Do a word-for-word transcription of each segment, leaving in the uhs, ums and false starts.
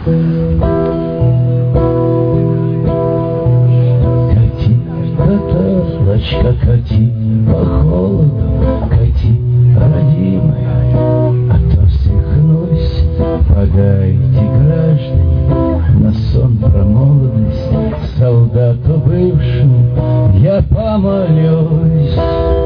Кати, каталочка, кати, по холоду кати, родимая, а то свихнусь. Подайте, граждане, на сон про молодость, солдату бывшему я помолюсь.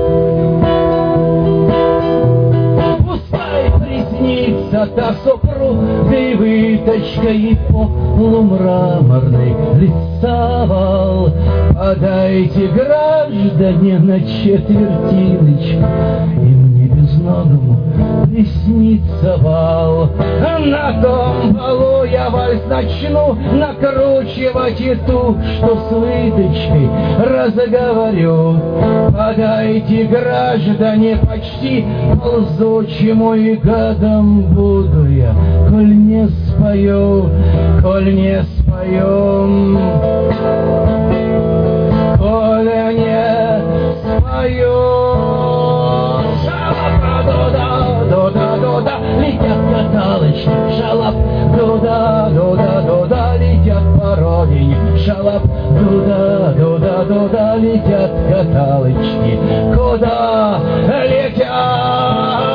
Пускай приснится та супругой выточка и полумраморный рисовал. Подайте, граждане, на четвертиночку, и мне безногому приснится вал. На том балу я вальс начну накручивать и ту, что с выдачкой разговорю. Подайте, граждане, почти ползучему, и гадом буду я, коль не спою, коль не спою, коль не спою. Дуда-дуда, летят каталочки, шалап, дуда-дуда-дуда, летят по родине, шалап, дуда-дуда-дуда, летят каталочки, куда летят?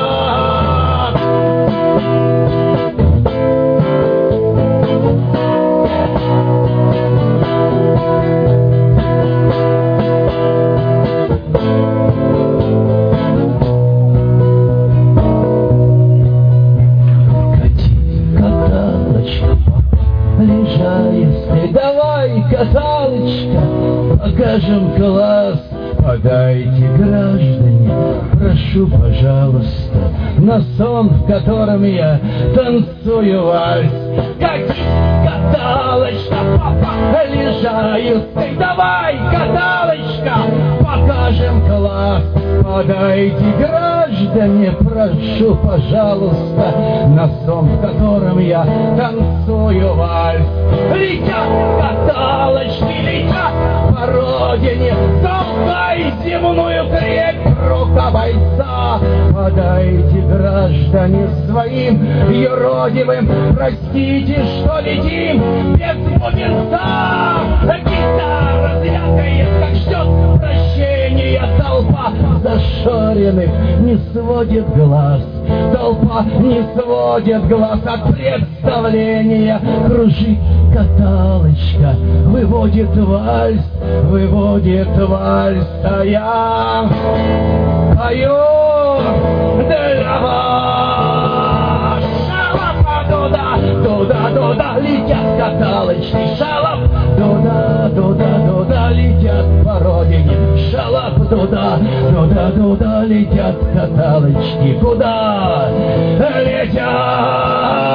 Давай, каталочка, покажем класс. Подайте, граждане, прошу, пожалуйста, на сон, в котором я танцую вальс. Катись, каталочка, папа, лежаю. Давай, каталочка, покажем класс. Подайте, граждане, прошу, пожалуйста, на сон, в котором я танцую вальс. Летят каталочки, летят по родине, толкай земную крепь рука бойца. Подайте, граждане, своим юродивым, простите, что летим без бубенца. Гитара звякает, как ждет прощения толпа. Зашоренных не сводит глаз, толпа не сводит глаз от представления. Кружит каталочка, выводит вальс, выводит вальс, а я пою для вас. Шалапа, дуда, дуда, дуда, летят каталочки, шалап, дуда, дуда, дуда, летят по родине, шалап, дуда, дуда, дуда, летят каталочки, куда летят?